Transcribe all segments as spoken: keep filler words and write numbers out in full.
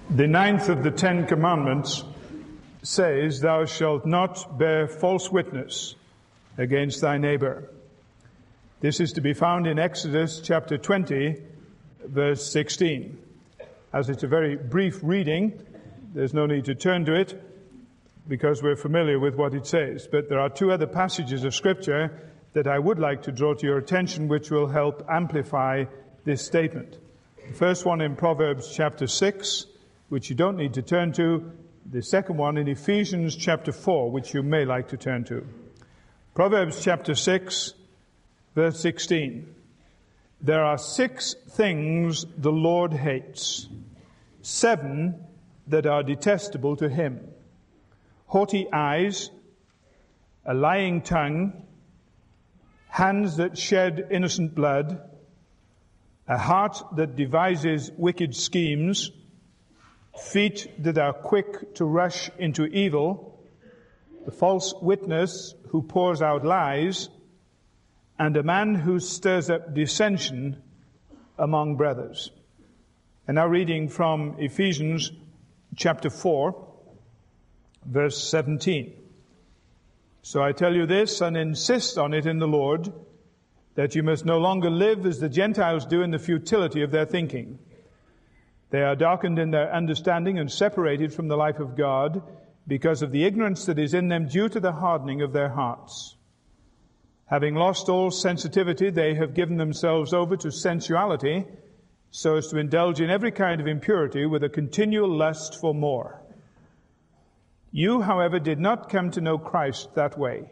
The ninth of the Ten Commandments says, "Thou shalt not bear false witness against thy neighbor." This is to be found in Exodus chapter twenty, verse sixteen. As it's a very brief reading, there's no need to turn to it because we're familiar with what it says. But there are two other passages of Scripture that I would like to draw to your attention, which will help amplify this statement. The first one in Proverbs chapter six, which you don't need to turn to. The second one in Ephesians chapter four, which you may like to turn to. Proverbs chapter six, verse sixteen. "There are six things the Lord hates, seven that are detestable to him: haughty eyes, a lying tongue, hands that shed innocent blood, a heart that devises wicked schemes, feet that are quick to rush into evil, the false witness who pours out lies, and a man who stirs up dissension among brothers." And now reading from Ephesians chapter four, verse seventeen. "So I tell you this, and insist on it in the Lord, that you must no longer live as the Gentiles do in the futility of their thinking. They are darkened in their understanding and separated from the life of God because of the ignorance that is in them due to the hardening of their hearts. Having lost all sensitivity, they have given themselves over to sensuality so as to indulge in every kind of impurity with a continual lust for more. You, however, did not come to know Christ that way.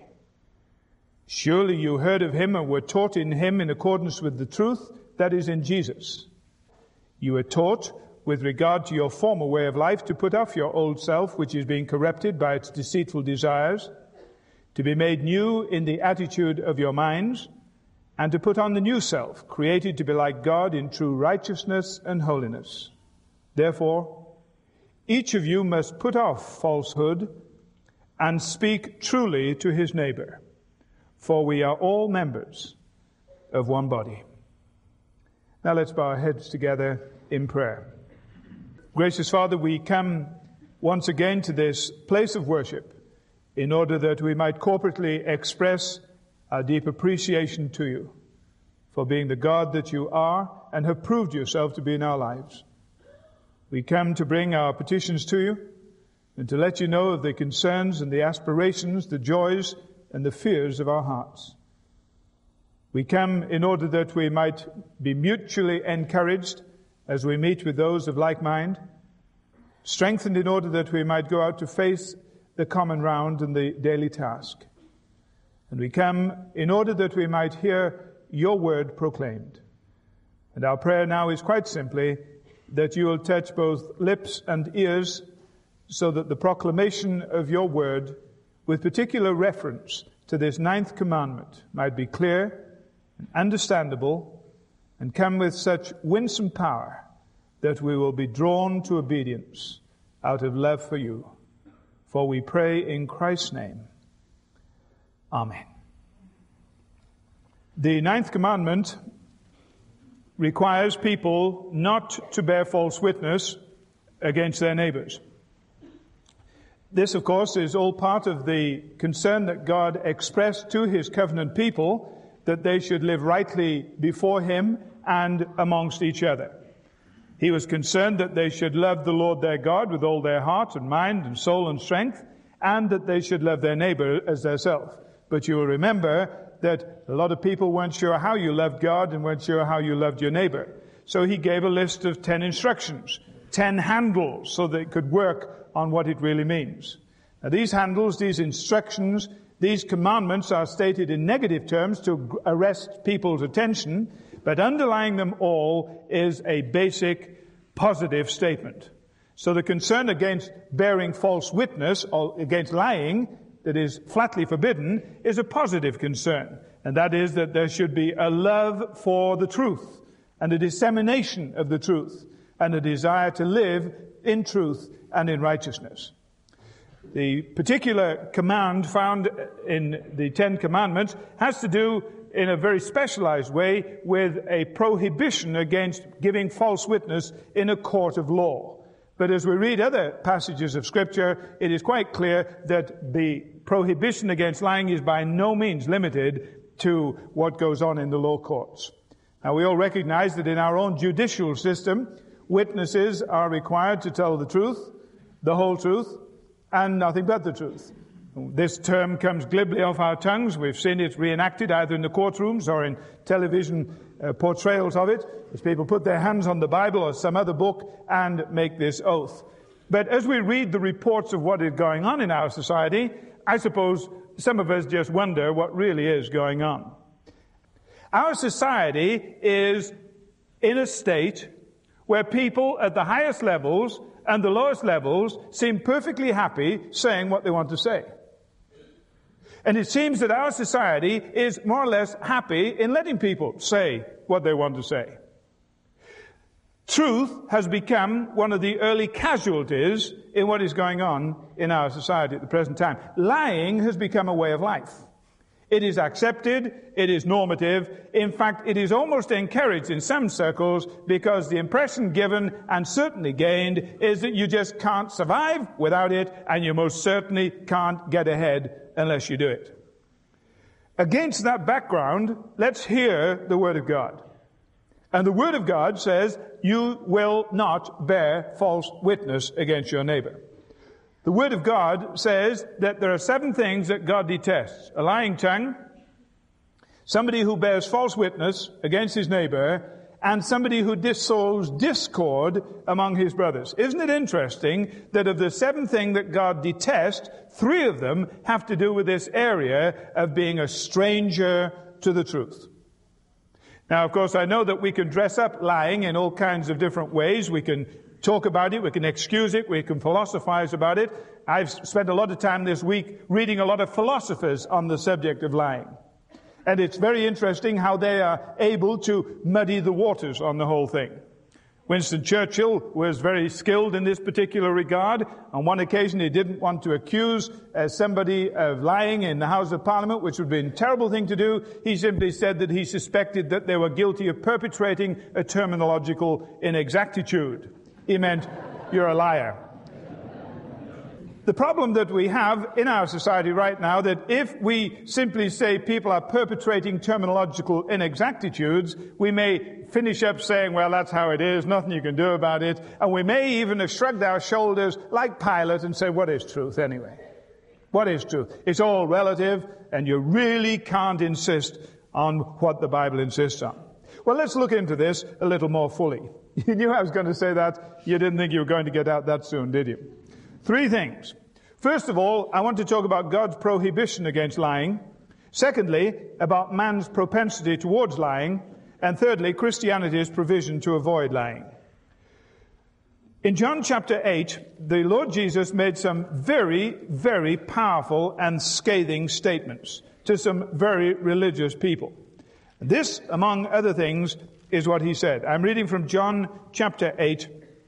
Surely you heard of him and were taught in him in accordance with the truth that is in Jesus. You were taught, with regard to your former way of life, to put off your old self, which is being corrupted by its deceitful desires, to be made new in the attitude of your minds, and to put on the new self, created to be like God in true righteousness and holiness. Therefore, each of you must put off falsehood and speak truly to his neighbor, for we are all members of one body." Now let's bow our heads together in prayer. Gracious Father, we come once again to this place of worship in order that we might corporately express our deep appreciation to you for being the God that you are and have proved yourself to be in our lives. We come to bring our petitions to you and to let you know of the concerns and the aspirations, the joys and the fears of our hearts. We come in order that we might be mutually encouraged as we meet with those of like mind, strengthened in order that we might go out to face the common round and the daily task. And we come in order that we might hear your word proclaimed. And our prayer now is quite simply that you will touch both lips and ears so that the proclamation of your word, with particular reference to this ninth commandment, might be clear and understandable and come with such winsome power that we will be drawn to obedience out of love for you. For we pray in Christ's name. Amen. The ninth commandment requires people not to bear false witness against their neighbors. This, of course, is all part of the concern that God expressed to his covenant people, that they should live rightly before him and amongst each other. He was concerned that they should love the Lord their God with all their heart and mind and soul and strength, and that they should love their neighbor as their self. But you will remember that a lot of people weren't sure how you loved God and weren't sure how you loved your neighbor. So he gave a list of ten instructions, ten handles, so that it could work on what it really means. Now these handles, these instructions, these commandments are stated in negative terms to arrest people's attention, but underlying them all is a basic positive statement. So the concern against bearing false witness or against lying that is flatly forbidden is a positive concern. And that is that there should be a love for the truth and a dissemination of the truth and a desire to live in truth and in righteousness. The particular command found in the Ten Commandments has to do in a very specialized way with a prohibition against giving false witness in a court of law. But as we read other passages of Scripture, it is quite clear that the prohibition against lying is by no means limited to what goes on in the law courts. Now, we all recognize that in our own judicial system, witnesses are required to tell the truth, the whole truth, and nothing but the truth. This term comes glibly off our tongues. We've seen it reenacted either in the courtrooms or in television uh, portrayals of it, as people put their hands on the Bible or some other book and make this oath. But as we read the reports of what is going on in our society, I suppose some of us just wonder what really is going on. Our society is in a state where people at the highest levels and the lowest levels seem perfectly happy saying what they want to say. And it seems that our society is more or less happy in letting people say what they want to say. Truth has become one of the early casualties in what is going on in our society at the present time. Lying has become a way of life. It is accepted, it is normative. In fact, it is almost encouraged in some circles because the impression given and certainly gained is that you just can't survive without it, and you most certainly can't get ahead unless you do it. Against that background, let's hear the Word of God. And the Word of God says, you will not bear false witness against your neighbor. The Word of God says that there are seven things that God detests: a lying tongue, somebody who bears false witness against his neighbor, and somebody who sows discord among his brothers. Isn't it interesting that of the seven things that God detests, three of them have to do with this area of being a stranger to the truth? Now, of course, I know that we can dress up lying in all kinds of different ways. We can talk about it, we can excuse it, we can philosophize about it. I've spent a lot of time this week reading a lot of philosophers on the subject of lying. And it's very interesting how they are able to muddy the waters on the whole thing. Winston Churchill was very skilled in this particular regard. On one occasion, he didn't want to accuse uh, somebody of lying in the House of Parliament, which would be a terrible thing to do. He simply said that he suspected that they were guilty of perpetrating a terminological inexactitude. He meant, you're a liar. The problem that we have in our society right now, that if we simply say people are perpetrating terminological inexactitudes, we may finish up saying, well, that's how it is, nothing you can do about it, and we may even have shrugged our shoulders like Pilate and say, what is truth anyway? What is truth? It's all relative, and you really can't insist on what the Bible insists on. Well, let's look into this a little more fully. You knew I was going to say that. You didn't think you were going to get out that soon, did you? Three things. First of all, I want to talk about God's prohibition against lying. Secondly, about man's propensity towards lying. And thirdly, Christianity's provision to avoid lying. In John chapter eight, the Lord Jesus made some very, very powerful and scathing statements to some very religious people. This, among other things, is what he said. I'm reading from John chapter eight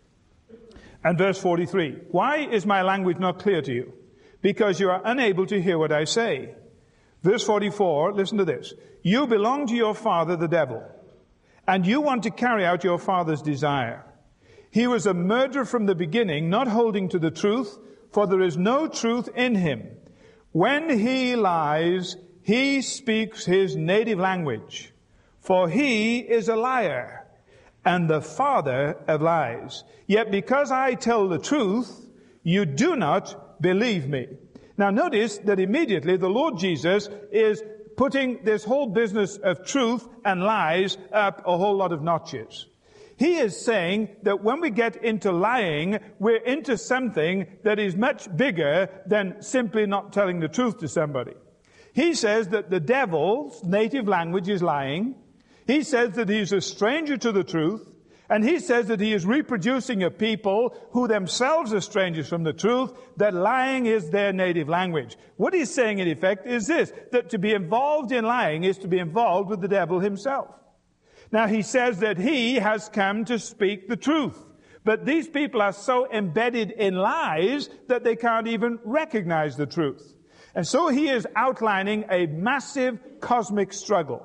and verse forty-three. Why is my language not clear to you? Because you are unable to hear what I say. Verse forty-four, listen to this. You belong to your father, the devil, and you want to carry out your father's desire. He was a murderer from the beginning, not holding to the truth, for there is no truth in him. When he lies, he speaks his native language, for he is a liar and the father of lies. Yet because I tell the truth, you do not believe me. Now notice that immediately the Lord Jesus is putting this whole business of truth and lies up a whole lot of notches. He is saying that when we get into lying, we're into something that is much bigger than simply not telling the truth to somebody. He says that the devil's native language is lying. He says that he is a stranger to the truth. And he says that he is reproducing a people who themselves are strangers from the truth, that lying is their native language. What he's saying in effect is this, that to be involved in lying is to be involved with the devil himself. Now he says that he has come to speak the truth. But these people are so embedded in lies that they can't even recognize the truth. And so he is outlining a massive cosmic struggle.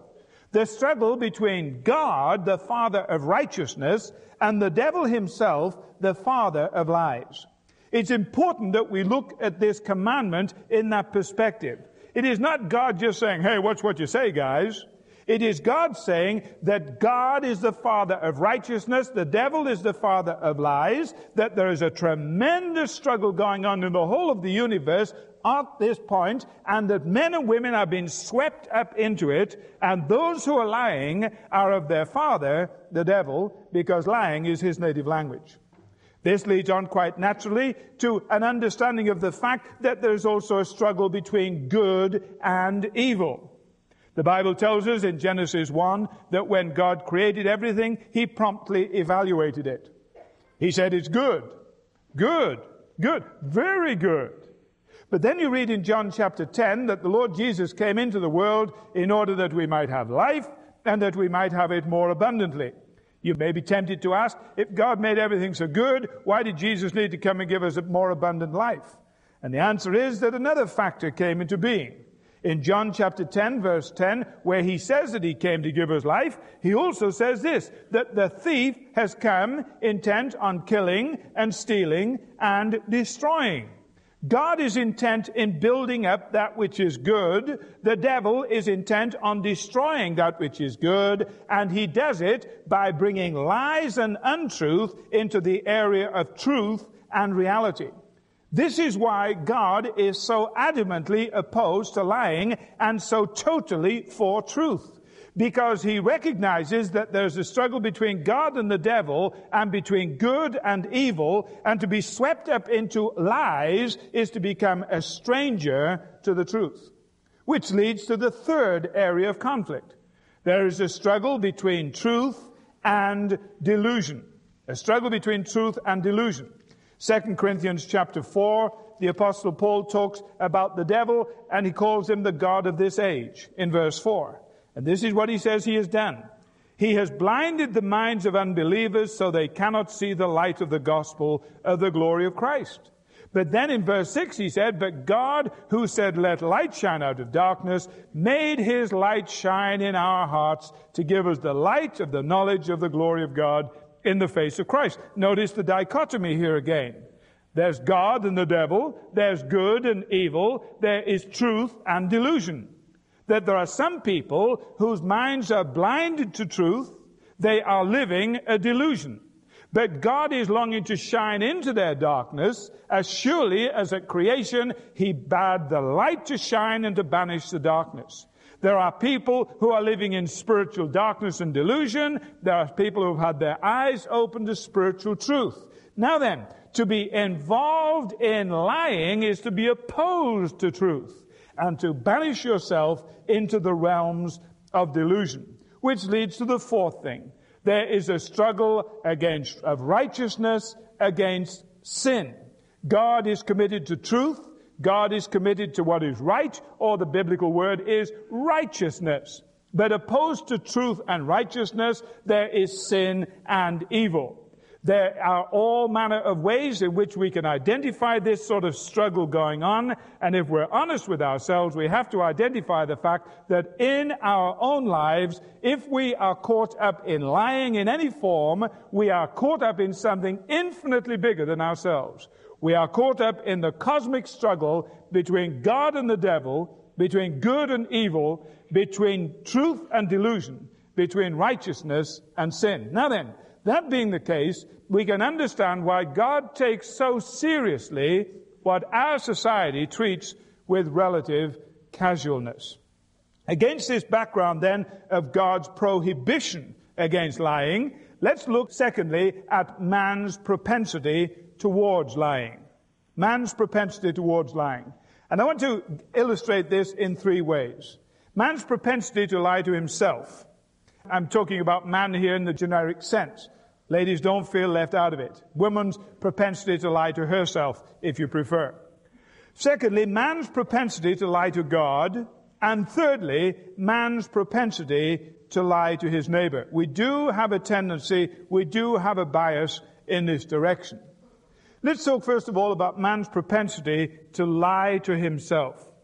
The struggle between God, the father of righteousness, and the devil himself, the father of lies. It's important that we look at this commandment in that perspective. It is not God just saying, hey, watch what you say, guys. It is God saying that God is the father of righteousness, the devil is the father of lies, that there is a tremendous struggle going on in the whole of the universe at this point, and that men and women are being swept up into it, and those who are lying are of their father, the devil, because lying is his native language. This leads on quite naturally to an understanding of the fact that there is also a struggle between good and evil. The Bible tells us in Genesis one that when God created everything, he promptly evaluated it. He said, it's good, good, good, very good. But then you read in John chapter ten that the Lord Jesus came into the world in order that we might have life and that we might have it more abundantly. You may be tempted to ask, if God made everything so good, why did Jesus need to come and give us a more abundant life? And the answer is that another factor came into being. In John chapter ten, verse ten, where he says that he came to give us life, he also says this, that the thief has come intent on killing and stealing and destroying. God is intent in building up that which is good. The devil is intent on destroying that which is good, and he does it by bringing lies and untruth into the area of truth and reality. This is why God is so adamantly opposed to lying and so totally for truth. Because he recognizes that there's a struggle between God and the devil and between good and evil, and to be swept up into lies is to become a stranger to the truth. Which leads to the third area of conflict. There is a struggle between truth and delusion. A struggle between truth and delusion. Second Corinthians chapter four, the Apostle Paul talks about the devil, and he calls him the god of this age in verse four. And this is what he says he has done. He has blinded the minds of unbelievers so they cannot see the light of the gospel of the glory of Christ. But then in verse six he said, but God, who said, let light shine out of darkness, made his light shine in our hearts to give us the light of the knowledge of the glory of God in the face of Christ. Notice the dichotomy here again. There's God and the devil. There's good and evil. There is truth and delusion. That there are some people whose minds are blinded to truth. They are living a delusion. But God is longing to shine into their darkness as surely as at creation he bade the light to shine and to banish the darkness. There are people who are living in spiritual darkness and delusion. There are people who have had their eyes opened to spiritual truth. Now then, to be involved in lying is to be opposed to truth and to banish yourself into the realms of delusion. Which leads to the fourth thing. There is a struggle against of righteousness against sin. God is committed to truth. God is committed to what is right, or the biblical word is righteousness. But opposed to truth and righteousness, there is sin and evil. There are all manner of ways in which we can identify this sort of struggle going on. And if we're honest with ourselves, we have to identify the fact that in our own lives, if we are caught up in lying in any form, we are caught up in something infinitely bigger than ourselves. We are caught up in the cosmic struggle between God and the devil, between good and evil, between truth and delusion, between righteousness and sin. Now then, that being the case, we can understand why God takes so seriously what our society treats with relative casualness. Against this background, then, of God's prohibition against lying, let's look, secondly, at man's propensity towards lying. Man's propensity towards lying. And I want to illustrate this in three ways. Man's propensity to lie to himself. I'm talking about man here in the generic sense. Ladies, don't feel left out of it. Woman's propensity to lie to herself, if you prefer. Secondly, man's propensity to lie to God. And thirdly, man's propensity to lie to his neighbor. We do have a tendency, we do have a bias in this direction. Let's talk first of all about man's propensity to lie to himself.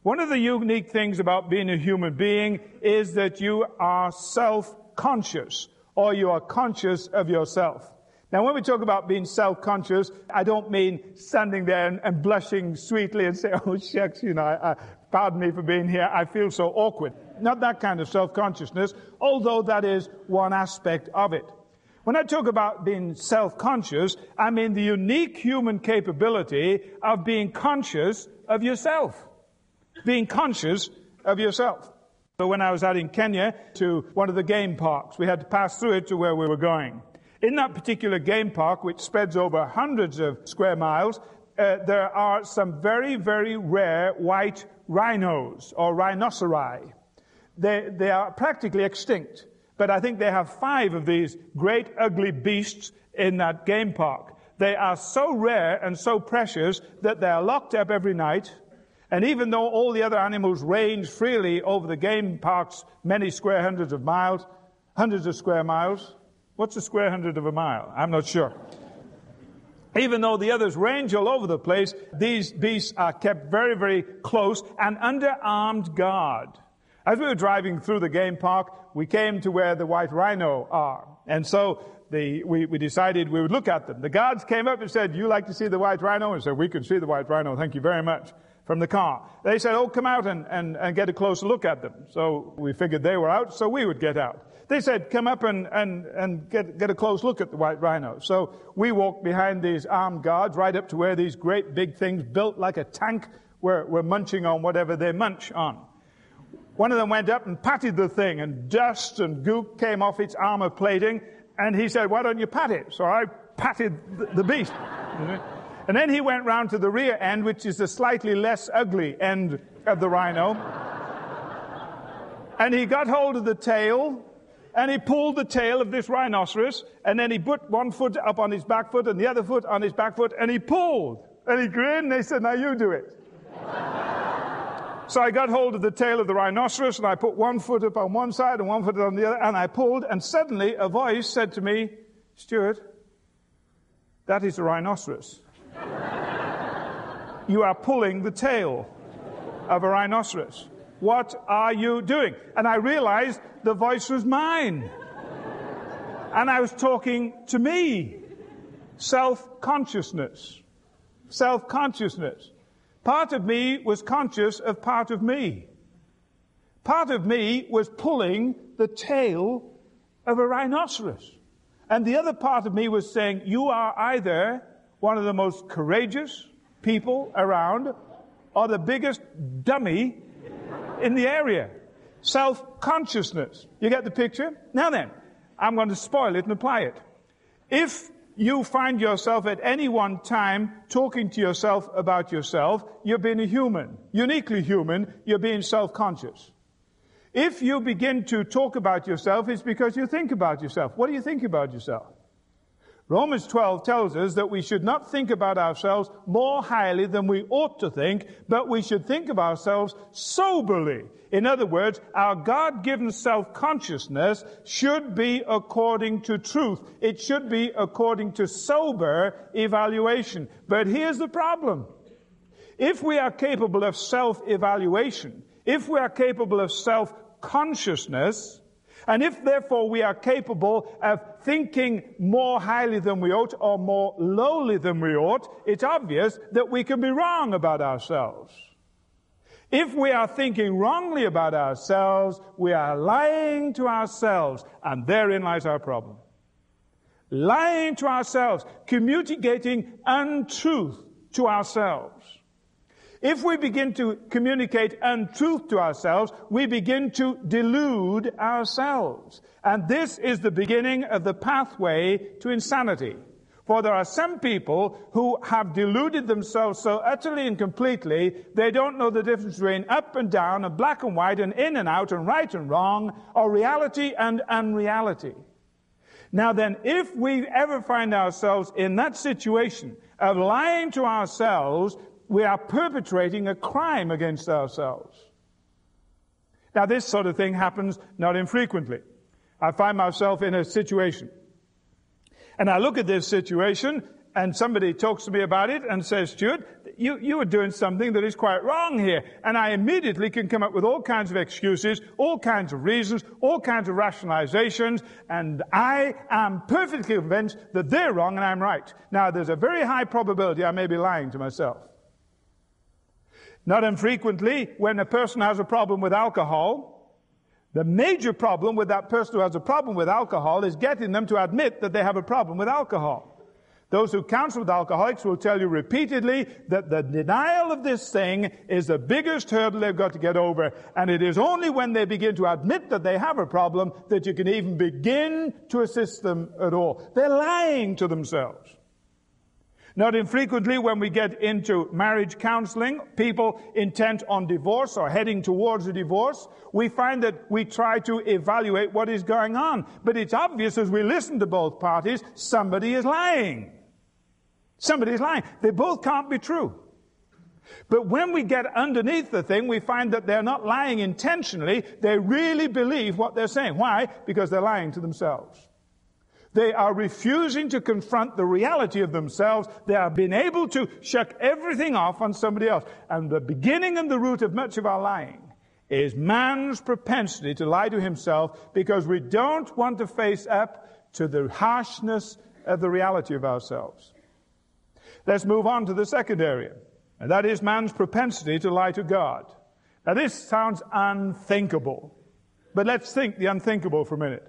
One of the unique things about being a human being is that you are self-conscious, or you are conscious of yourself. Now, when we talk about being self-conscious, I don't mean standing there and, and blushing sweetly and say, oh, shucks, you know, I, I, pardon me for being here, I feel so awkward. Not that kind of self-consciousness, although that is one aspect of it. When I talk about being self-conscious, I mean the unique human capability of being conscious of yourself. Being conscious of yourself. So when I was out in Kenya to one of the game parks, we had to pass through it to where we were going. In that particular game park, which spreads over hundreds of square miles, uh, there are some very, very rare white rhinos or rhinoceri. They, they are practically extinct, but I think they have five of these great ugly beasts in that game park. They are so rare and so precious that they are locked up every night. And even though all the other animals range freely over the game park's many square hundreds of miles, hundreds of square miles, what's a square hundred of a mile? I'm not sure. Even though the others range all over the place, these beasts are kept very, very close and under armed guard. As we were driving through the game park, we came to where the white rhino are. And so the, we, we decided we would look at them. The guards came up and said, you like to see the white rhino? And said, we can see the white rhino, thank you very much. From the car. They said, oh, come out and, and, and get a closer look at them. So we figured they were out, so we would get out. They said, come up and, and, and get, get a close look at the white rhino. So we walked behind these armed guards right up to where these great big things built like a tank were, were munching on whatever they munch on. One of them went up and patted the thing, and dust and goop came off its armor plating, and he said, why don't you pat it? So I patted the, the beast. And then he went round to the rear end, which is the slightly less ugly end of the rhino. And he got hold of the tail, and he pulled the tail of this rhinoceros, and then he put one foot up on his back foot and the other foot on his back foot, and he pulled. And he grinned, and they said, now you do it. So I got hold of the tail of the rhinoceros, and I put one foot up on one side and one foot on the other, and I pulled, and suddenly a voice said to me, Stuart, that is a rhinoceros. You are pulling the tail of a rhinoceros. What are you doing? And I realized the voice was mine. And I was talking to me. Self-consciousness. Self-consciousness. Part of me was conscious of part of me. Part of me was pulling the tail of a rhinoceros. And the other part of me was saying, you are either one of the most courageous people around, or the biggest dummy in the area. Self-consciousness. You get the picture? Now then, I'm going to spoil it and apply it. If you find yourself at any one time talking to yourself about yourself, you're being a human. Uniquely human, you're being self-conscious. If you begin to talk about yourself, it's because you think about yourself. What do you think about yourself? Romans twelve tells us that we should not think about ourselves more highly than we ought to think, but we should think of ourselves soberly. In other words, our God-given self-consciousness should be according to truth. It should be according to sober evaluation. But here's the problem. If we are capable of self-evaluation, if we are capable of self-consciousness, and if, therefore, we are capable of thinking more highly than we ought or more lowly than we ought, it's obvious that we can be wrong about ourselves. If we are thinking wrongly about ourselves, we are lying to ourselves, and therein lies our problem. Lying to ourselves, communicating untruth to ourselves. If we begin to communicate untruth to ourselves, we begin to delude ourselves. And this is the beginning of the pathway to insanity. For there are some people who have deluded themselves so utterly and completely, they don't know the difference between up and down and black and white and in and out and right and wrong, or reality and unreality. Now then, if we ever find ourselves in that situation of lying to ourselves, we are perpetrating a crime against ourselves. Now, this sort of thing happens not infrequently. I find myself in a situation, and I look at this situation, and somebody talks to me about it and says, Stuart, you, you are doing something that is quite wrong here. And I immediately can come up with all kinds of excuses, all kinds of reasons, all kinds of rationalizations, and I am perfectly convinced that they're wrong and I'm right. Now, there's a very high probability I may be lying to myself. Not infrequently, when a person has a problem with alcohol, the major problem with that person who has a problem with alcohol is getting them to admit that they have a problem with alcohol. Those who counsel with alcoholics will tell you repeatedly that the denial of this thing is the biggest hurdle they've got to get over. And it is only when they begin to admit that they have a problem that you can even begin to assist them at all. They're lying to themselves. Not infrequently, when we get into marriage counseling, people intent on divorce or heading towards a divorce, we find that we try to evaluate what is going on. But it's obvious as we listen to both parties, somebody is lying. Somebody is lying. They both can't be true. But when we get underneath the thing, we find that they're not lying intentionally. They really believe what they're saying. Why? Because they're lying to themselves. They are refusing to confront the reality of themselves. They are being able to shuck everything off on somebody else. And the beginning and the root of much of our lying is man's propensity to lie to himself because we don't want to face up to the harshness of the reality of ourselves. Let's move on to the second area, and that is man's propensity to lie to God. Now this sounds unthinkable, but let's think the unthinkable for a minute.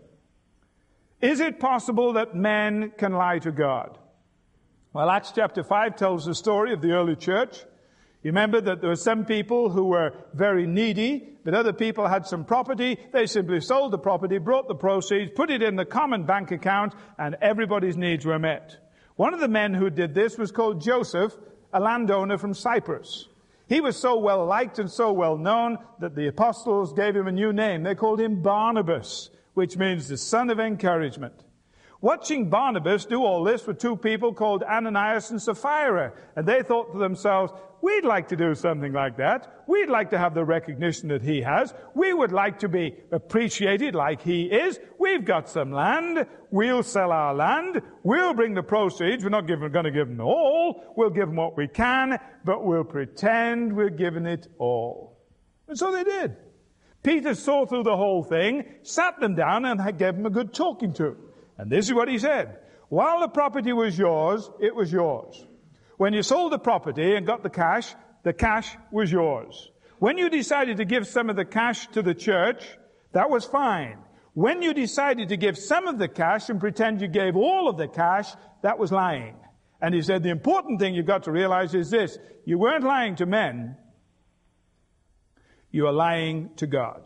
Is it possible that men can lie to God? Well, Acts chapter five tells the story of the early church. You remember that there were some people who were very needy, but other people had some property. They simply sold the property, brought the proceeds, put it in the common bank account, and everybody's needs were met. One of the men who did this was called Joseph, a landowner from Cyprus. He was so well liked and so well known that the apostles gave him a new name. They called him Barnabas, which means the son of encouragement. Watching Barnabas do all this were two people called Ananias and Sapphira, and they thought to themselves, we'd like to do something like that. We'd like to have the recognition that he has. We would like to be appreciated like he is. We've got some land. We'll sell our land. We'll bring the proceeds. We're not going to give them all. We'll give them what we can, but we'll pretend we're giving it all. And so they did. Peter saw through the whole thing, sat them down, and gave them a good talking to. And this is what he said. While the property was yours, it was yours. When you sold the property and got the cash, the cash was yours. When you decided to give some of the cash to the church, that was fine. When you decided to give some of the cash and pretend you gave all of the cash, that was lying. And he said the important thing you've got to realize is this. You weren't lying to men. You are lying to God.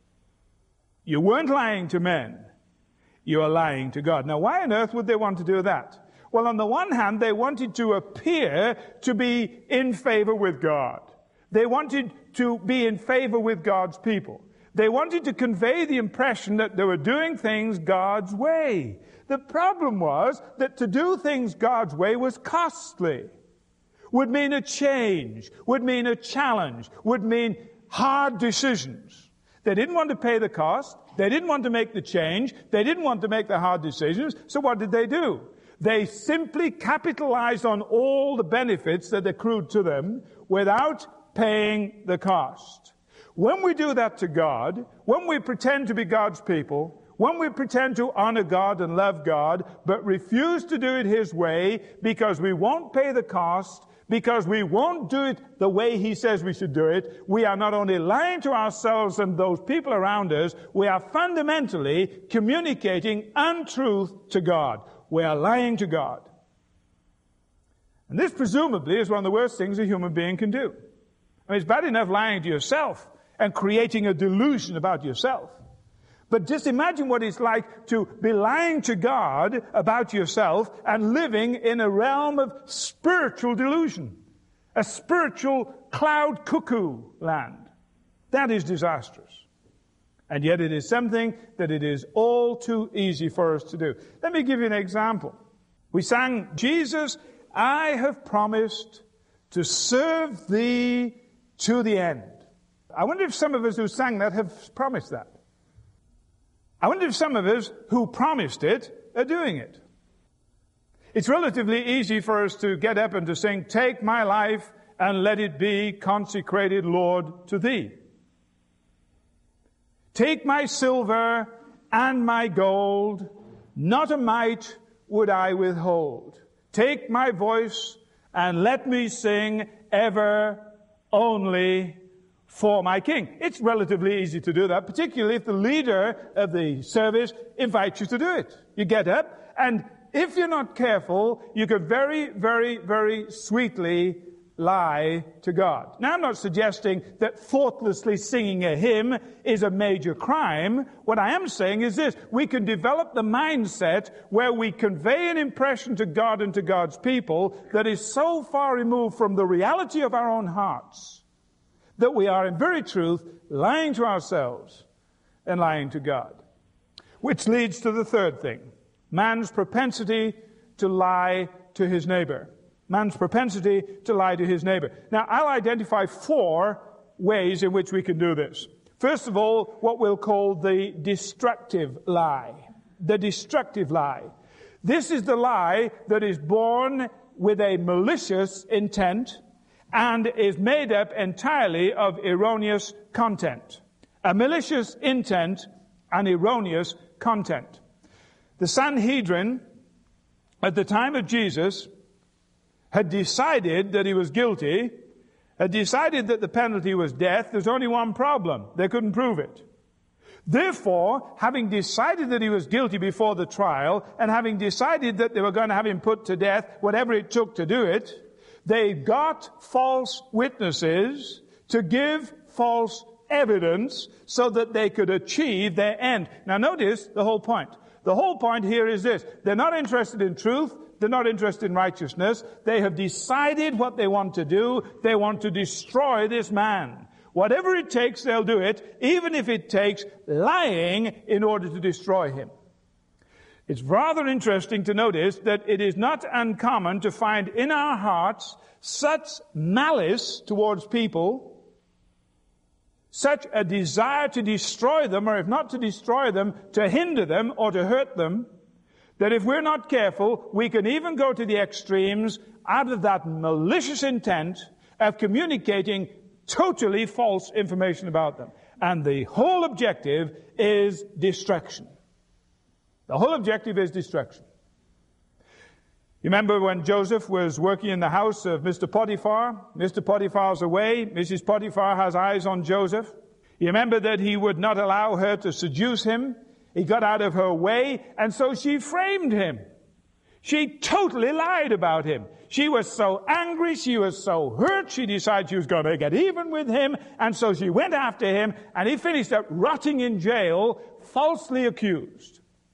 You weren't lying to men. You are lying to God. Now, why on earth would they want to do that? Well, on the one hand, they wanted to appear to be in favor with God. They wanted to be in favor with God's people. They wanted to convey the impression that they were doing things God's way. The problem was that to do things God's way was costly, would mean a change, would mean a challenge, would mean hard decisions. They didn't want to pay the cost. They didn't want to make the change. They didn't want to make the hard decisions. So what did they do? They simply capitalized on all the benefits that accrued to them without paying the cost. When we do that to God, when we pretend to be God's people, when we pretend to honor God and love God, but refuse to do it His way because we won't pay the cost, because we won't do it the way He says we should do it, we are not only lying to ourselves and those people around us, we are fundamentally communicating untruth to God. We are lying to God. And this presumably is one of the worst things a human being can do. I mean, it's bad enough lying to yourself and creating a delusion about yourself. But just imagine what it's like to be lying to God about yourself and living in a realm of spiritual delusion, a spiritual cloud cuckoo land. That is disastrous. And yet it is something that it is all too easy for us to do. Let me give you an example. We sang, Jesus, I have promised to serve thee to the end. I wonder if some of us who sang that have promised that. I wonder if some of us who promised it are doing it. It's relatively easy for us to get up and to sing, take my life and let it be consecrated, Lord, to thee. Take my silver and my gold, not a mite would I withhold. Take my voice and let me sing ever only for my King. It's relatively easy to do that, particularly if the leader of the service invites you to do it. You get up, and if you're not careful, you could very, very, very sweetly lie to God. Now, I'm not suggesting that thoughtlessly singing a hymn is a major crime. What I am saying is this: we can develop the mindset where we convey an impression to God and to God's people that is so far removed from the reality of our own hearts that we are in very truth lying to ourselves and lying to God. Which leads to the third thing: man's propensity to lie to his neighbor. Man's propensity to lie to his neighbor. Now, I'll identify four ways in which we can do this. First of all, what we'll call the destructive lie. The destructive lie. This is the lie that is born with a malicious intent and is made up entirely of erroneous content. A malicious intent and erroneous content. The Sanhedrin, at the time of Jesus, had decided that he was guilty, had decided that the penalty was death. There's only one problem: they couldn't prove it. Therefore, having decided that he was guilty before the trial, and having decided that they were going to have him put to death, whatever it took to do it, they got false witnesses to give false evidence so that they could achieve their end. Now notice the whole point. The whole point here is this: they're not interested in truth. They're not interested in righteousness. They have decided what they want to do. They want to destroy this man. Whatever it takes, they'll do it, even if it takes lying in order to destroy him. It's rather interesting to notice that it is not uncommon to find in our hearts such malice towards people, such a desire to destroy them, or if not to destroy them, to hinder them or to hurt them, that if we're not careful, we can even go to the extremes out of that malicious intent of communicating totally false information about them. And the whole objective is destruction. The whole objective is destruction. You remember when Joseph was working in the house of Mister Potiphar? Mister Potiphar's away. Missus Potiphar has eyes on Joseph. You remember that he would not allow her to seduce him. He got out of her way, and so she framed him. She totally lied about him. She was so angry, she was so hurt, she decided she was going to get even with him, and so she went after him, and he finished up rotting in jail, falsely accused.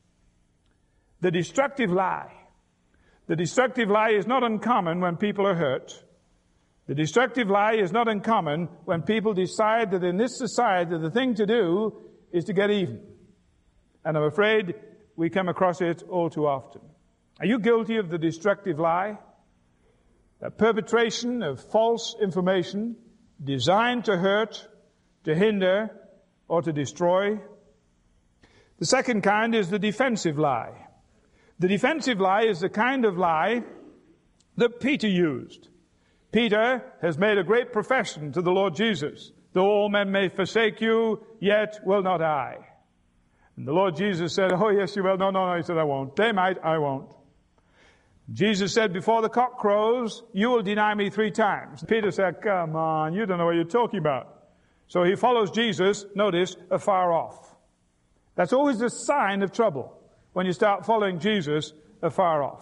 The destructive lie. The destructive lie is not uncommon when people are hurt. The destructive lie is not uncommon when people decide that in this society the thing to do is to get even. And I'm afraid we come across it all too often. Are you guilty of the destructive lie? The perpetration of false information designed to hurt, to hinder, or to destroy. The second kind is the defensive lie. The defensive lie is the kind of lie that Peter used. Peter has made a great profession to the Lord Jesus. Though all men may forsake you, yet will not I. And the Lord Jesus said, oh, yes, you will. No, no, no. He said, I won't. They might, I won't. Jesus said, before the cock crows, you will deny me three times. Peter said, come on, you don't know what you're talking about. So he follows Jesus, notice, afar off. That's always the sign of trouble, when you start following Jesus afar off.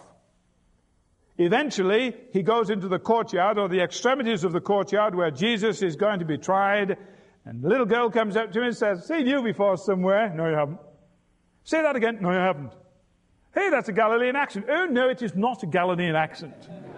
Eventually, he goes into the courtyard, or the extremities of the courtyard, where Jesus is going to be tried. And the little girl comes up to him and says, seen you before somewhere. No, you haven't. Say that again. No, you haven't. Hey, that's a Galilean accent. Oh, no, it is not a Galilean accent.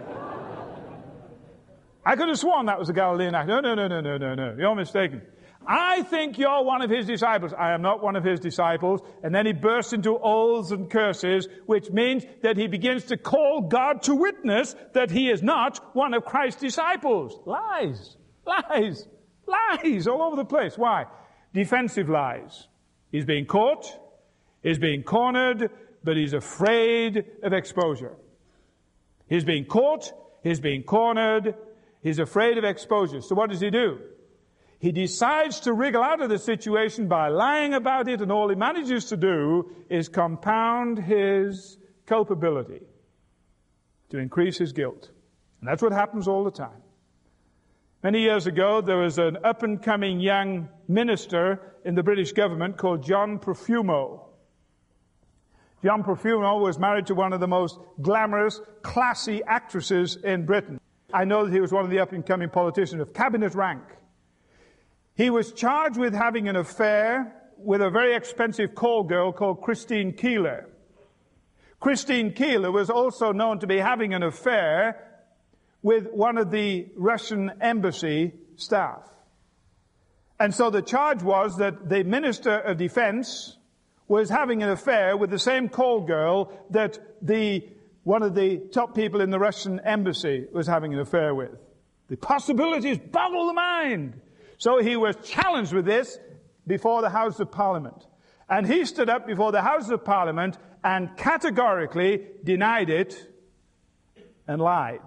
I could have sworn that was a Galilean accent. No, no, no, no, no, no, no. You're mistaken. I think you're one of his disciples. I am not one of his disciples. And then he bursts into oaths and curses, which means that he begins to call God to witness that he is not one of Christ's disciples. Lies. Lies. Lies all over the place. Why? Defensive lies. He's being caught, he's being cornered, but he's afraid of exposure. He's being caught, he's being cornered, He's afraid of exposure. So what does he do? He decides to wriggle out of the situation by lying about it, and all he manages to do is compound his culpability to increase his guilt. And that's what happens all the time. Many years ago, there was an up-and-coming young minister in the British government called John Profumo. John Profumo was married to one of the most glamorous, classy actresses in Britain. I know that he was one of the up-and-coming politicians of cabinet rank. He was charged with having an affair with a very expensive call girl called Christine Keeler. Christine Keeler was also known to be having an affair with one of the Russian embassy staff. And so the charge was that the Minister of Defense was having an affair with the same call girl that the one of the top people in the Russian embassy was having an affair with. The possibilities boggle the mind. So he was challenged with this before the House of Parliament. And he stood up before the House of Parliament and categorically denied it and lied.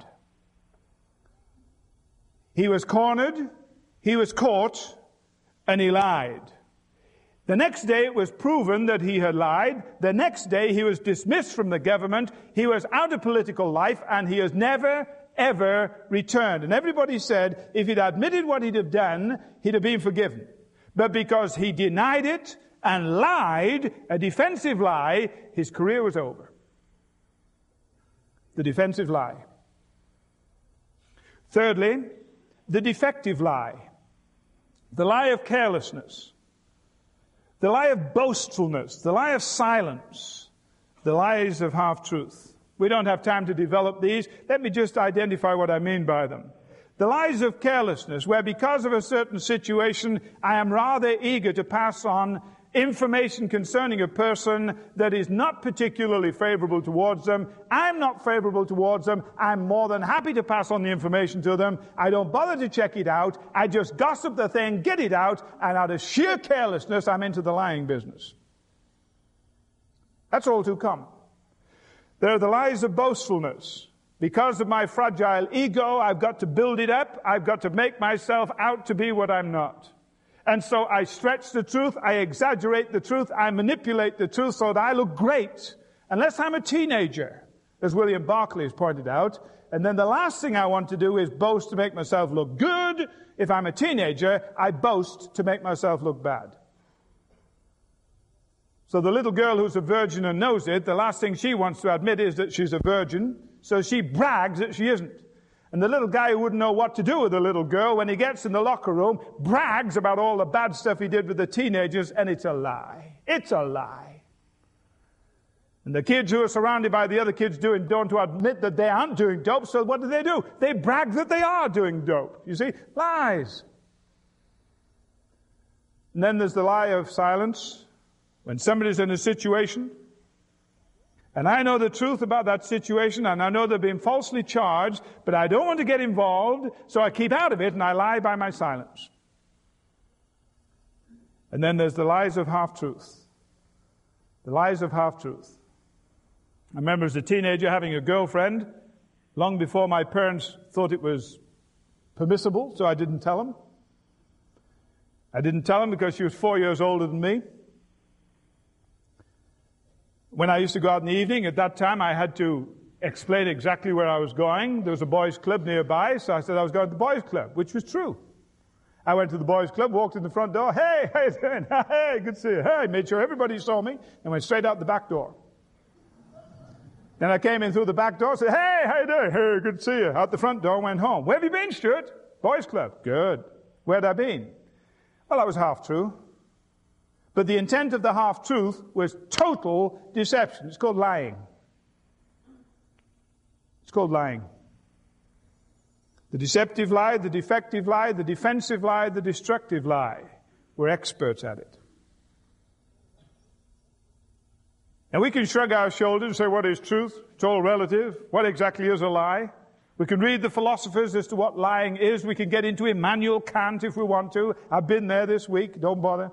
He was cornered, he was caught, and he lied. The next day it was proven that he had lied. The next day he was dismissed from the government. He was out of political life, and he has never, ever returned. And everybody said if he'd admitted what he'd have done, he'd have been forgiven. But because he denied it and lied, a defensive lie, his career was over. The defensive lie. Thirdly, the defective lie. The lie of carelessness. The lie of boastfulness, the lie of silence, the lies of half-truth. We don't have time to develop these. Let me just identify what I mean by them. The lies of carelessness, where because of a certain situation, I am rather eager to pass on information concerning a person that is not particularly favorable towards them. I'm not favorable towards them. I'm more than happy to pass on the information to them. I don't bother to check it out. I just gossip the thing, get it out, and out of sheer carelessness, I'm into the lying business. That's all too common. There are the lies of boastfulness. Because of my fragile ego, I've got to build it up. I've got to make myself out to be what I'm not. And so I stretch the truth, I exaggerate the truth, I manipulate the truth so that I look great, unless I'm a teenager, as William Barclay has pointed out. And then the last thing I want to do is boast to make myself look good. If I'm a teenager, I boast to make myself look bad. So the little girl who's a virgin and knows it, the last thing she wants to admit is that she's a virgin, so she brags that she isn't. And the little guy who wouldn't know what to do with the little girl, when he gets in the locker room, brags about all the bad stuff he did with the teenagers, and it's a lie. It's a lie. And the kids who are surrounded by the other kids doing don't to admit that they aren't doing dope, so what do they do? They brag that they are doing dope. You see? Lies. And then there's the lie of silence. When somebody's in a situation, and I know the truth about that situation, and I know they're being falsely charged, but I don't want to get involved, so I keep out of it, and I lie by my silence. And then there's the lies of half-truth. The lies of half-truth. I remember as a teenager having a girlfriend, long before my parents thought it was permissible, so I didn't tell them. I didn't tell them because she was four years older than me. When I used to go out in the evening, at that time I had to explain exactly where I was going. There was a boys' club nearby, so I said I was going to the boys' club, which was true. I went to the boys' club, walked in the front door. Hey, how you doing? Hey, good to see you. Hey, made sure everybody saw me, and went straight out the back door. Then I came in through the back door, said, hey, how you doing? Hey, good to see you. Out the front door, went home. Where have you been, Stuart? Boys' club. Good. Where'd I been? Well, that was half true. But the intent of the half-truth was total deception. It's called lying. It's called lying. The deceptive lie, the defective lie, the defensive lie, the destructive lie. We're experts at it. And we can shrug our shoulders and say, what is truth? It's all relative. What exactly is a lie? We can read the philosophers as to what lying is. We can get into Immanuel Kant if we want to. I've been there this week. Don't bother.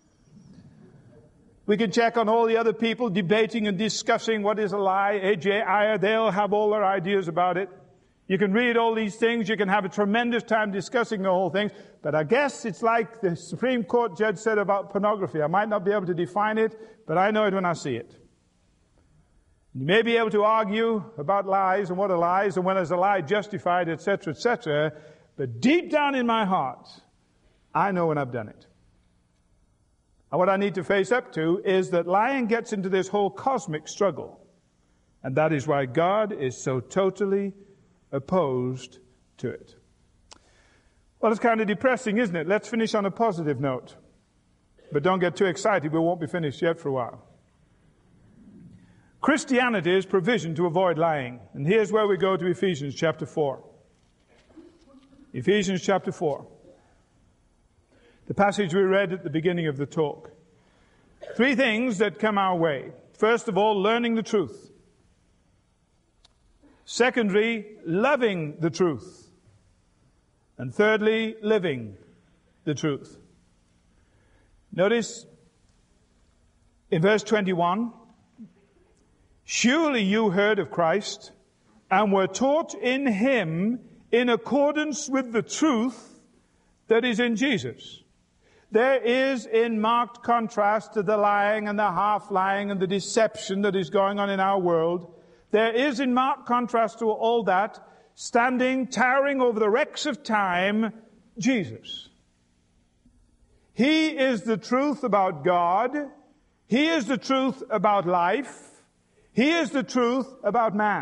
We can check on all the other people debating and discussing what is a lie. A J Ayer, they'll have all their ideas about it. You can read all these things. You can have a tremendous time discussing the whole thing. But I guess it's like the Supreme Court judge said about pornography. I might not be able to define it, but I know it when I see it. You may be able to argue about lies and what are lies and when is a lie justified, et cetera, et cetera. But deep down in my heart, I know when I've done it. And what I need to face up to is that lying gets into this whole cosmic struggle. And that is why God is so totally opposed to it. Well, it's kind of depressing, isn't it? Let's finish on a positive note. But don't get too excited. We won't be finished yet for a while. Christianity is provision to avoid lying. And here's where we go to Ephesians chapter four. Ephesians chapter four. The passage we read at the beginning of the talk. Three things that come our way. First of all, learning the truth. Secondly, loving the truth. And thirdly, living the truth. Notice in verse twenty-one, surely you heard of Christ and were taught in him in accordance with the truth that is in Jesus. There is in marked contrast to the lying and the half-lying and the deception that is going on in our world, there is in marked contrast to all that, standing, towering over the wrecks of time, Jesus. He is the truth about God. He is the truth about life. He is the truth about man.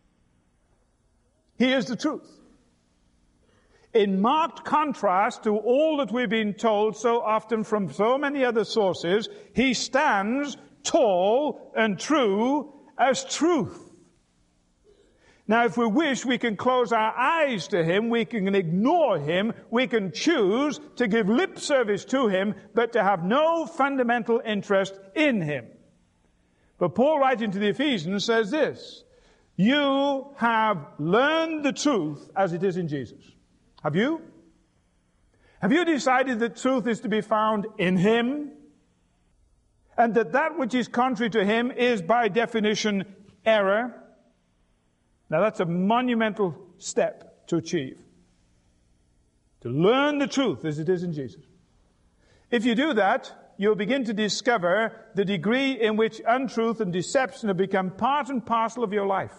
He is the truth. In marked contrast to all that we've been told so often from so many other sources, he stands tall and true as truth. Now, if we wish, we can close our eyes to him, we can ignore him, we can choose to give lip service to him, but to have no fundamental interest in him. But Paul, writing to the Ephesians, says this, you have learned the truth as it is in Jesus. Have you? Have you decided that truth is to be found in him? And that that which is contrary to him is by definition error? Now that's a monumental step to achieve. To learn the truth as it is in Jesus. If you do that, you'll begin to discover the degree in which untruth and deception have become part and parcel of your life.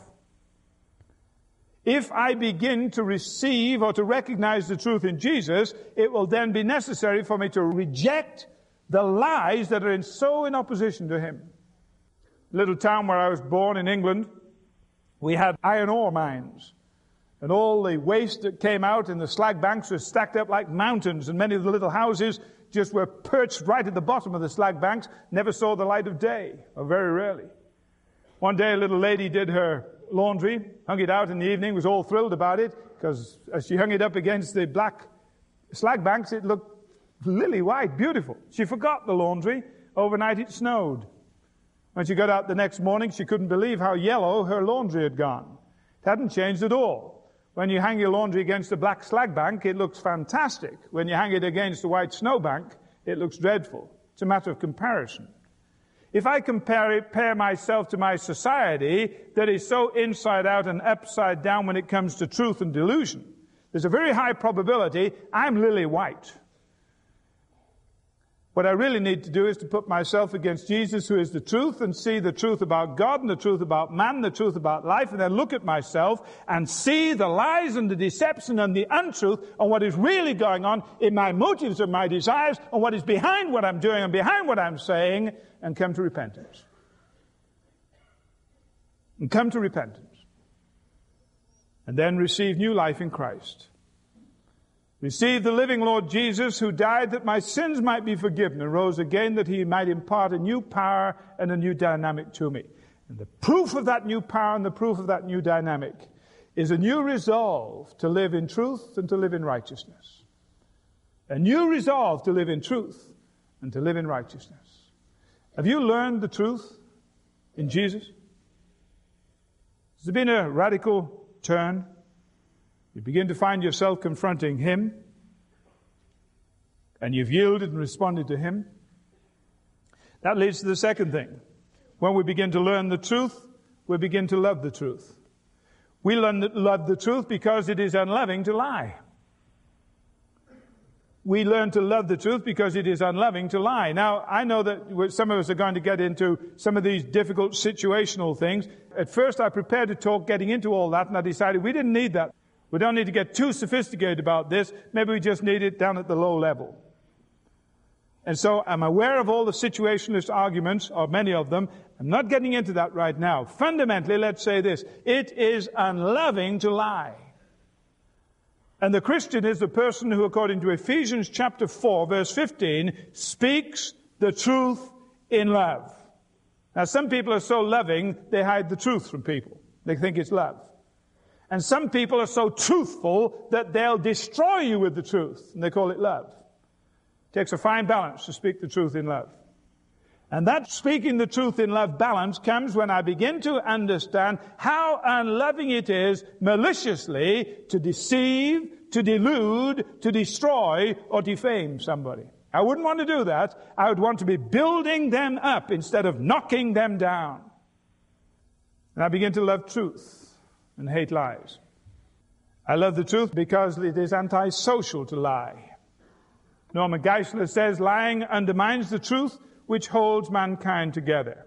If I begin to receive or to recognize the truth in Jesus, it will then be necessary for me to reject the lies that are in so in opposition to him. Little town where I was born in England, we had iron ore mines. And all the waste that came out in the slag banks was stacked up like mountains, and many of the little houses just were perched right at the bottom of the slag banks, never saw the light of day, or very rarely. One day a little lady did her laundry, hung it out in the evening, was all thrilled about it, because as she hung it up against the black slag banks, it looked lily white, beautiful. She forgot the laundry. Overnight it snowed. When she got out the next morning, she couldn't believe how yellow her laundry had gone. It hadn't changed at all. When you hang your laundry against a black slag bank, it looks fantastic. When you hang it against a white snow bank, it looks dreadful. It's a matter of comparison. If I compare, compare myself to my society that is so inside out and upside down when it comes to truth and delusion, there's a very high probability I'm lily white. What I really need to do is to put myself against Jesus, who is the truth, and see the truth about God and the truth about man, the truth about life, and then look at myself and see the lies and the deception and the untruth and what is really going on in my motives and my desires and what is behind what I'm doing and behind what I'm saying, and come to repentance. And come to repentance. And then receive new life in Christ. Receive the living Lord Jesus, who died that my sins might be forgiven and rose again that he might impart a new power and a new dynamic to me. And the proof of that new power and the proof of that new dynamic is a new resolve to live in truth and to live in righteousness. A new resolve to live in truth and to live in righteousness. Have you learned the truth in Jesus? Has there been a radical turn? You begin to find yourself confronting him, and you've yielded and responded to him. That leads to the second thing. When we begin to learn the truth, we begin to love the truth. We learn to love the truth because it is unloving to lie. We learn to love the truth because it is unloving to lie. Now, I know that some of us are going to get into some of these difficult situational things. At first, I prepared to talk getting into all that, and I decided we didn't need that. We don't need to get too sophisticated about this. Maybe we just need it down at the low level. And so I'm aware of all the situationalist arguments, or many of them. I'm not getting into that right now. Fundamentally, let's say this. It is unloving to lie. And the Christian is the person who, according to Ephesians chapter four, verse fifteen, speaks the truth in love. Now, some people are so loving, they hide the truth from people. They think it's love. And some people are so truthful that they'll destroy you with the truth, and they call it love. It takes a fine balance to speak the truth in love. And that speaking the truth in love balance comes when I begin to understand how unloving it is maliciously to deceive, to delude, to destroy, or defame somebody. I wouldn't want to do that. I would want to be building them up instead of knocking them down. And I begin to love truth and hate lies. I love the truth because it is antisocial to lie. Norman Geisler says lying undermines the truth which holds mankind together.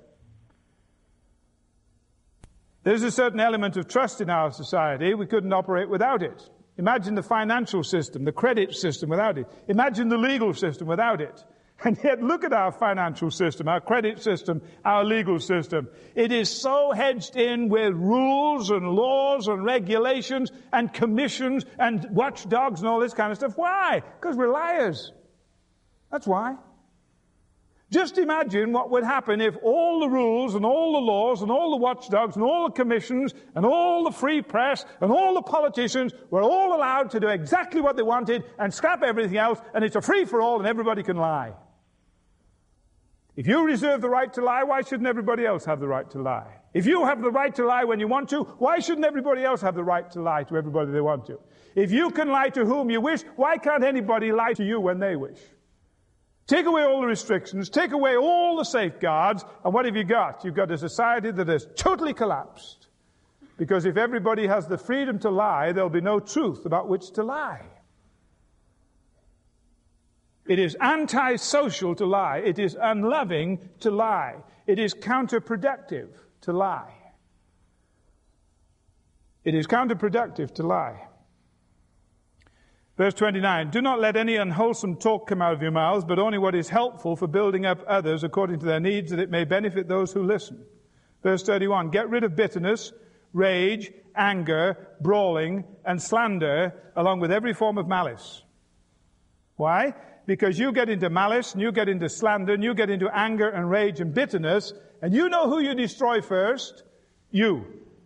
There's a certain element of trust in our society. We couldn't operate without it. Imagine the financial system, the credit system without it. Imagine the legal system without it. And yet look at our financial system, our credit system, our legal system. It is so hedged in with rules and laws and regulations and commissions and watchdogs and all this kind of stuff. Why? Because we're liars. That's why. Just imagine what would happen if all the rules and all the laws and all the watchdogs and all the commissions and all the free press and all the politicians were all allowed to do exactly what they wanted and scrap everything else, and it's a free-for-all and everybody can lie. If you reserve the right to lie, why shouldn't everybody else have the right to lie? If you have the right to lie when you want to, why shouldn't everybody else have the right to lie to everybody they want to? If you can lie to whom you wish, why can't anybody lie to you when they wish? Take away all the restrictions, take away all the safeguards, and what have you got? You've got a society that has totally collapsed. Because if everybody has the freedom to lie, there'll be no truth about which to lie. It is antisocial to lie. It is unloving to lie. It is counterproductive to lie. It is counterproductive to lie. Verse twenty-nine, do not let any unwholesome talk come out of your mouths, but only what is helpful for building up others according to their needs, that it may benefit those who listen. Verse thirty-one, get rid of bitterness, rage, anger, brawling, and slander, along with every form of malice. Why? Because you get into malice, and you get into slander, and you get into anger and rage and bitterness, and you know who you destroy first? You.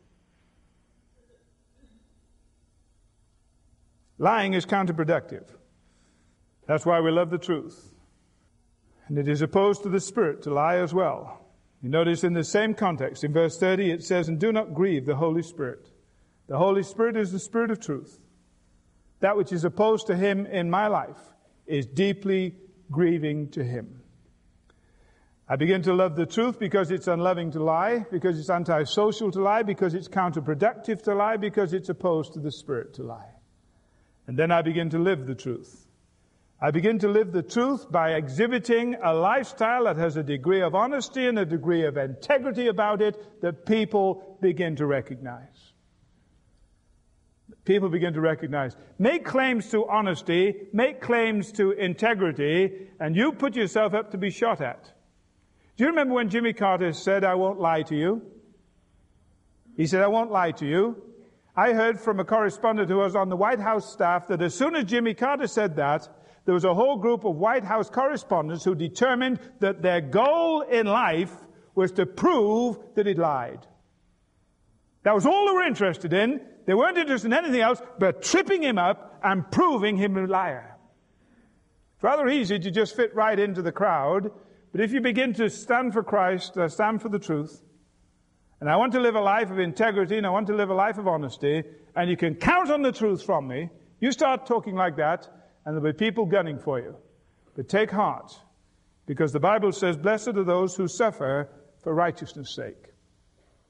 Lying is counterproductive. That's why we love the truth. And it is opposed to the Spirit to lie as well. You notice in the same context, in verse thirty, it says, and do not grieve the Holy Spirit. The Holy Spirit is the Spirit of truth. That which is opposed to Him in my life is deeply grieving to Him. I begin to love the truth because it's unloving to lie, because it's antisocial to lie, because it's counterproductive to lie, because it's opposed to the Spirit to lie. And then I begin to live the truth. I begin to live the truth by exhibiting a lifestyle that has a degree of honesty and a degree of integrity about it that people begin to recognize. People begin to recognize. Make claims to honesty, make claims to integrity, and you put yourself up to be shot at. Do you remember when Jimmy Carter said, I won't lie to you? He said, I won't lie to you. I heard from a correspondent who was on the White House staff that as soon as Jimmy Carter said that, there was a whole group of White House correspondents who determined that their goal in life was to prove that he'd lied. That was all they were interested in. They weren't interested in anything else but tripping him up and proving him a liar. It's rather easy to just fit right into the crowd, but if you begin to stand for Christ, uh, stand for the truth, and I want to live a life of integrity, and I want to live a life of honesty, and you can count on the truth from me. You start talking like that, and there'll be people gunning for you. But take heart, because the Bible says, blessed are those who suffer for righteousness' sake.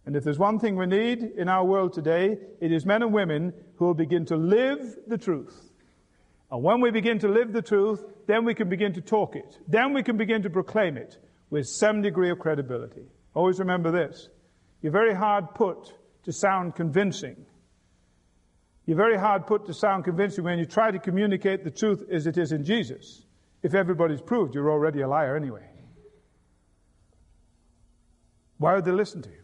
And if there's one thing we need in our world today, it is men and women who will begin to live the truth. And when we begin to live the truth, then we can begin to talk it. Then we can begin to proclaim it with some degree of credibility. Always remember this. You're very hard put to sound convincing. You're very hard put to sound convincing when you try to communicate the truth as it is in Jesus. If everybody's proved, you're already a liar anyway. Why would they listen to you?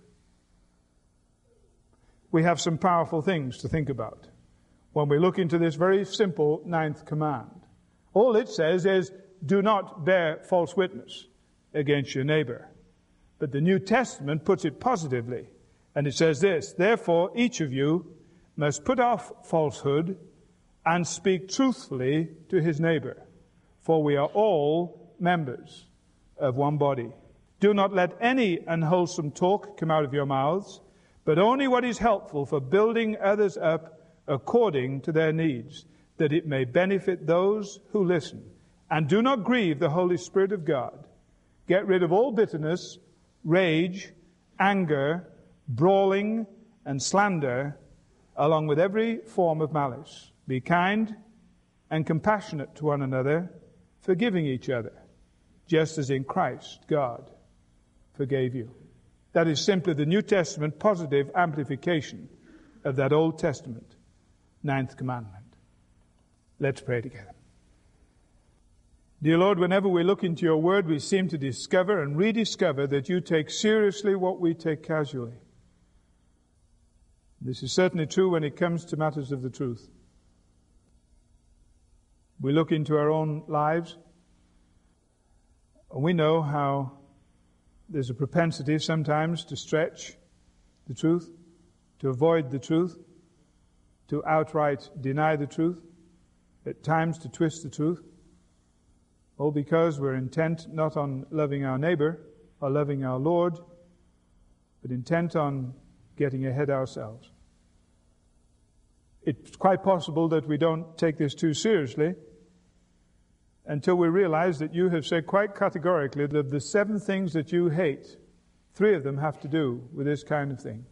We have some powerful things to think about when we look into this very simple ninth command. All it says is, do not bear false witness against your neighbor. But the New Testament puts it positively, and it says this, therefore each of you must put off falsehood and speak truthfully to his neighbor, for we are all members of one body. Do not let any unwholesome talk come out of your mouths, but only what is helpful for building others up according to their needs, that it may benefit those who listen. And do not grieve the Holy Spirit of God. Get rid of all bitterness, rage, anger, brawling, and slander, along with every form of malice. Be kind and compassionate to one another, forgiving each other, just as in Christ God forgave you. That is simply the New Testament positive amplification of that Old Testament ninth commandment. Let's pray together. Dear Lord, whenever we look into your word, we seem to discover and rediscover that you take seriously what we take casually. This is certainly true when it comes to matters of the truth. We look into our own lives, and we know how there's a propensity sometimes to stretch the truth, to avoid the truth, to outright deny the truth, at times to twist the truth, all because we're intent not on loving our neighbor or loving our Lord, but intent on getting ahead ourselves. It's quite possible that we don't take this too seriously until we realize that you have said quite categorically that of the seven things that you hate, three of them have to do with this kind of thing.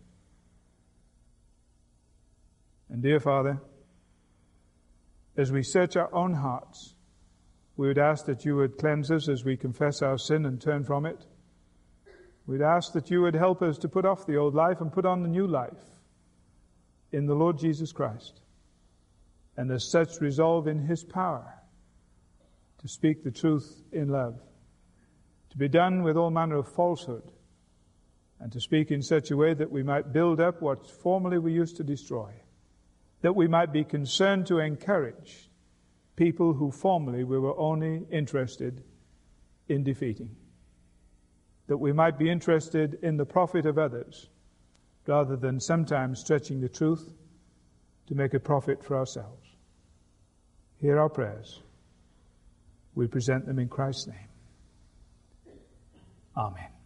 And dear Father, as we search our own hearts, we would ask that you would cleanse us as we confess our sin and turn from it. We'd ask that you would help us to put off the old life and put on the new life in the Lord Jesus Christ, and as such resolve in his power to speak the truth in love, to be done with all manner of falsehood, and to speak in such a way that we might build up what formerly we used to destroy, that we might be concerned to encourage people who formerly we were only interested in defeating, that we might be interested in the profit of others rather than sometimes stretching the truth to make a profit for ourselves. Hear our prayers. We present them in Christ's name. Amen.